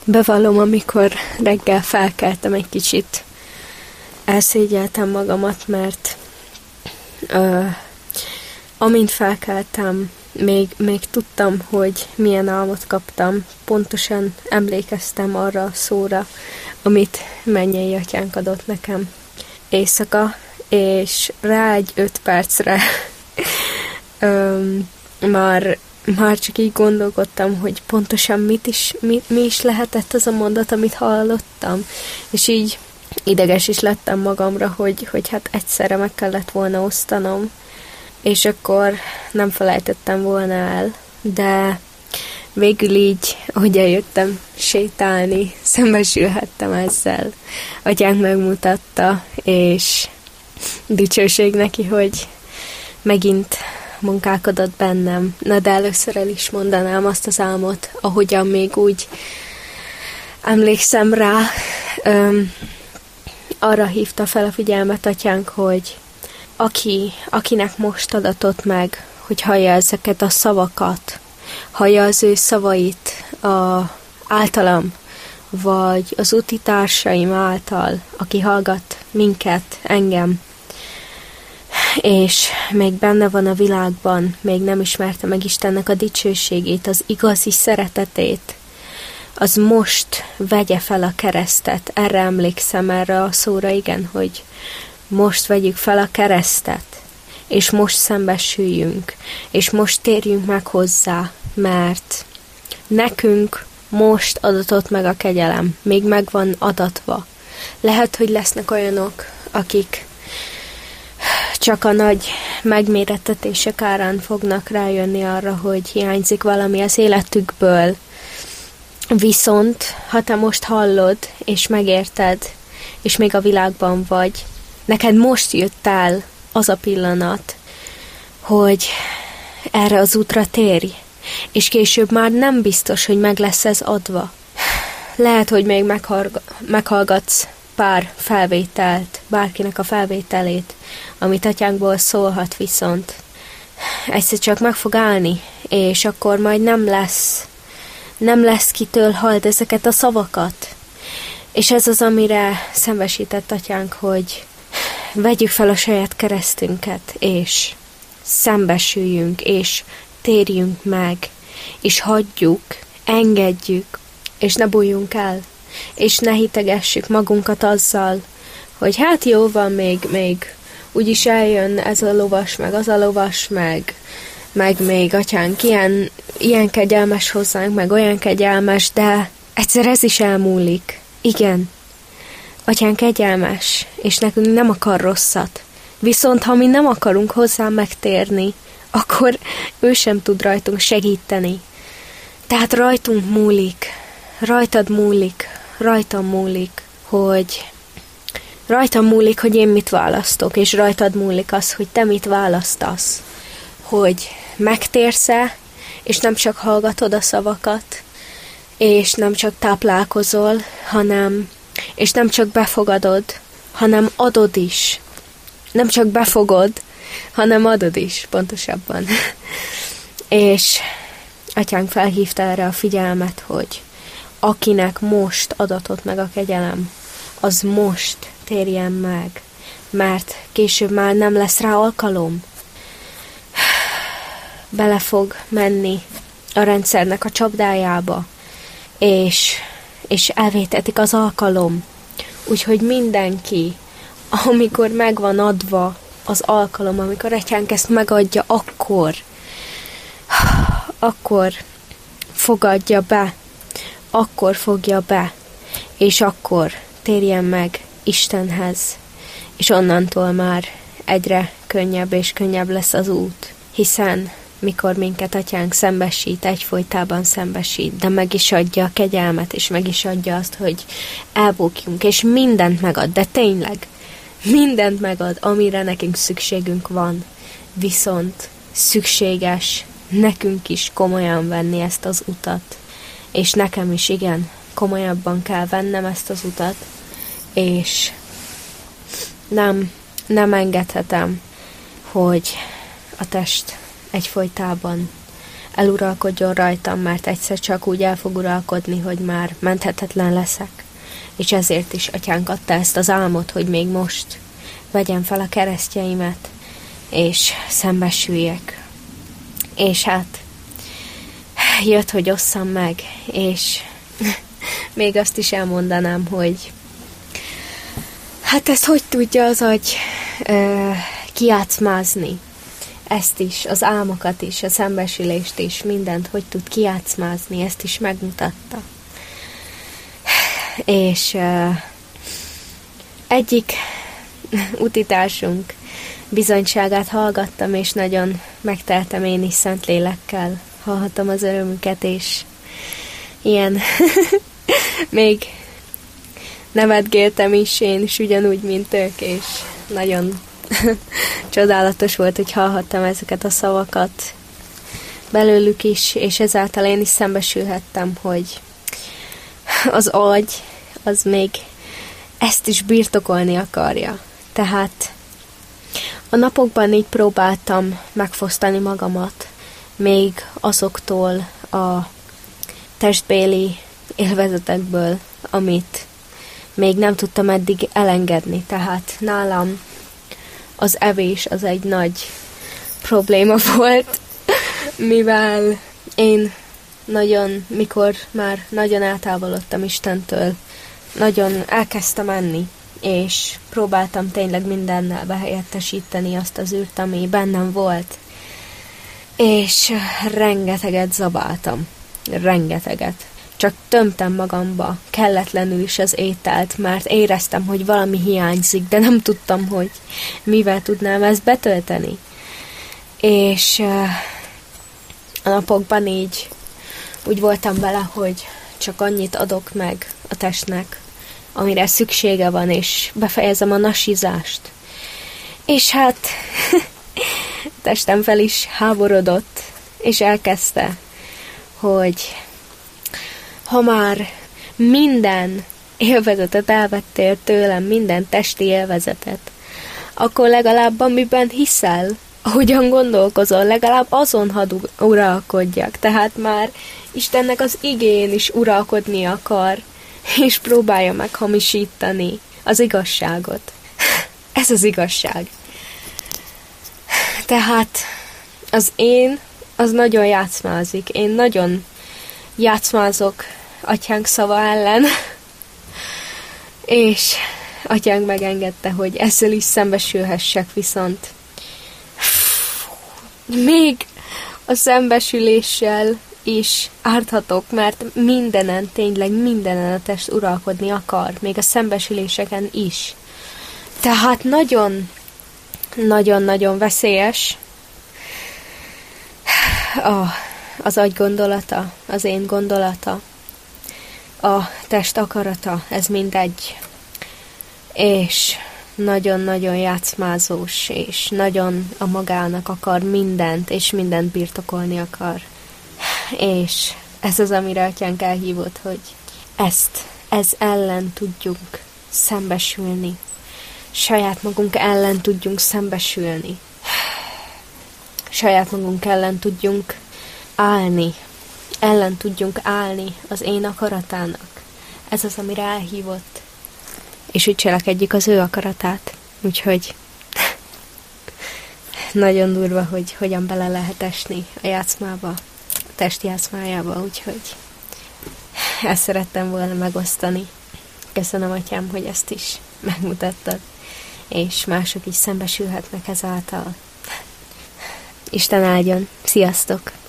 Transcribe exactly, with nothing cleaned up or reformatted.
Bevallom, amikor reggel felkeltem egy kicsit, elszégyeltem magamat, mert uh, amint felkeltem, még, még tudtam, hogy milyen álmot kaptam. Pontosan emlékeztem arra a szóra, amit mennyei atyánk adott nekem éjszaka, és rá egy öt percre um, már, már csak így gondolkodtam, hogy pontosan mit is, mi, mi is lehetett az a mondat, amit hallottam, és így ideges is lettem magamra, hogy, hogy hát egyszerre meg kellett volna osztanom, és akkor nem felejtettem volna el, de végül így, ahogy eljöttem sétálni, szembesülhettem ezzel. Atyánk megmutatta, és dicsőség neki, hogy megint munkálkodott bennem. Na, de először el is mondanám azt az álmot, ahogyan még úgy emlékszem rá, öm, arra hívta fel a figyelmet atyánk, hogy aki, akinek most adatott meg, hogy hallja ezeket a szavakat, hallja az ő szavait a, általam, vagy az úti társaim által, aki hallgat minket, engem, és még benne van a világban, még nem ismerte meg Istennek a dicsőségét, az igazi szeretetét, az most vegye fel a keresztet. Erre emlékszem, erre a szóra, igen, hogy most vegyük fel a keresztet, és most szembesüljünk, és most térjünk meg hozzá, mert nekünk most adatott meg a kegyelem, még meg van adatva. Lehet, hogy lesznek olyanok, akik csak a nagy megmérettetések árán fognak rájönni arra, hogy hiányzik valami az életükből. Viszont, ha te most hallod, és megérted, és még a világban vagy, neked most jött el az a pillanat, hogy erre az útra térj, és később már nem biztos, hogy meg lesz ez adva. Lehet, hogy még meghallgatsz pár felvételt, bárkinek a felvételét, amit atyánkból szólhat, viszont egyszer csak meg fog állni, és akkor majd nem lesz, nem lesz kitől halld ezeket a szavakat. És ez az, amire szembesített atyánk, hogy vegyük fel a saját keresztünket, és szembesüljünk, és térjünk meg, és hagyjuk, engedjük, és ne bújjunk el, és ne hitegessük magunkat azzal, hogy hát jó van, még, még úgyis eljön ez a lovas, meg az a lovas, meg, meg még atyánk ilyen, ilyen kegyelmes hozzánk, meg olyan kegyelmes, de egyszer ez is elmúlik. Igen, atyánk kegyelmes, és nekünk nem akar rosszat. Viszont ha mi nem akarunk hozzá megtérni, akkor ő sem tud rajtunk segíteni. Tehát rajtunk múlik, rajtad múlik, rajtam múlik, hogy rajtam múlik, hogy én mit választok, és rajtad múlik az, hogy te mit választasz. Hogy megtérsz-e, és nem csak hallgatod a szavakat, és nem csak táplálkozol, hanem, és nem csak befogadod, hanem adod is. Nem csak befogod, hanem adod is, pontosabban. És atyánk felhívta erre a figyelmet, hogy akinek most adatott meg a kegyelem, az most térjen meg, mert később már nem lesz rá alkalom. Bele fog menni a rendszernek a csapdájába, és, és elvétetik az alkalom. Úgyhogy mindenki, amikor megvan adva az alkalom, amikor atyánk ezt megadja, akkor, akkor fogadja be, akkor fogja be, és akkor térjen meg Istenhez, és onnantól már egyre könnyebb és könnyebb lesz az út, hiszen mikor minket atyánk szembesít, egyfolytában szembesít, de meg is adja a kegyelmet, és meg is adja azt, hogy elbukjunk, és mindent megad, de tényleg mindent megad, amire nekünk szükségünk van. Viszont szükséges nekünk is komolyan venni ezt az utat, és nekem is, igen, komolyabban kell vennem ezt az utat, és nem, nem engedhetem, hogy a test egyfolytában eluralkodjon rajtam, mert egyszer csak úgy el fog uralkodni, hogy már menthetetlen leszek. És ezért is Atyánk adta ezt az álmot, hogy még most vegyem fel a keresztjeimet, és szembesüljek. És hát jött, hogy osszam meg, és még azt is elmondanám, hogy hát ezt hogy tudja az agy ö, kijátszmázni? Ezt is, az álmokat is, a szembesülést is, mindent, hogy tud kijátszmázni, ezt is megmutatta. És ö, egyik utitársunk bizonyságát hallgattam, és nagyon megteltem én is Szentlélekkel. Hallhattam az örömüket, és ilyen még nevetgéltem is én is ugyanúgy, mint ők, és nagyon csodálatos volt, hogy hallhattam ezeket a szavakat belőlük is, és ezáltal én is szembesülhettem, hogy az agy az még ezt is birtokolni akarja. Tehát a napokban így próbáltam megfosztani magamat még azoktól a testbéli élvezetekből, amit még nem tudtam eddig elengedni. Tehát nálam az evés az egy nagy probléma volt, mivel én nagyon, mikor már nagyon eltávolodtam Istentől, nagyon elkezdtem enni, és próbáltam tényleg mindennel behelyettesíteni azt az űrt, ami bennem volt. És rengeteget zabáltam. Rengeteget. Csak tömtem magamba, kelletlenül is az ételt, mert éreztem, hogy valami hiányzik, de nem tudtam, hogy mivel tudnám ezt betölteni. És a napokban így úgy voltam vele, hogy csak annyit adok meg a testnek, amire szüksége van, és befejezem a nasizást. És hát testem fel is háborodott, és elkezdte, hogy ha már minden élvezetet elvettél tőlem, minden testi élvezetet, akkor legalább amiben hiszel, ahogyan gondolkozol, legalább azon hadd uralkodjak. Tehát már Istennek az igén is uralkodni akar, és próbálja meghamisítani az igazságot. Ez az igazság. Tehát az én, az nagyon játszmázik. Én nagyon játszmázok Atyánk szava ellen, és Atyánk megengedte, hogy ezzel is szembesülhessek, viszont még a szembesüléssel is árthatok, mert mindenen, tényleg mindenen a test uralkodni akar, még a szembesüléseken is. Tehát nagyon, nagyon-nagyon veszélyes a, az agy gondolata, az én gondolata, a test akarata, ez mindegy. És nagyon-nagyon játszmázós, és nagyon a magának akar mindent, és mindent birtokolni akar. És ez az, amire Atyánk elhívott, hogy ezt, ez ellen tudjunk szembesülni. Saját magunk ellen tudjunk szembesülni. Saját magunk ellen tudjunk állni. Ellen tudjunk állni az én akaratának. Ez az, amire elhívott. És úgy cselekedjük az ő akaratát. Úgyhogy nagyon durva, hogy hogyan bele lehet esni a játszmába, a test játszmájába, úgyhogy ezt szerettem volna megosztani. Köszönöm, Atyám, hogy ezt is megmutattad, és mások is szembesülhetnek ezáltal. Isten áldjon! Sziasztok!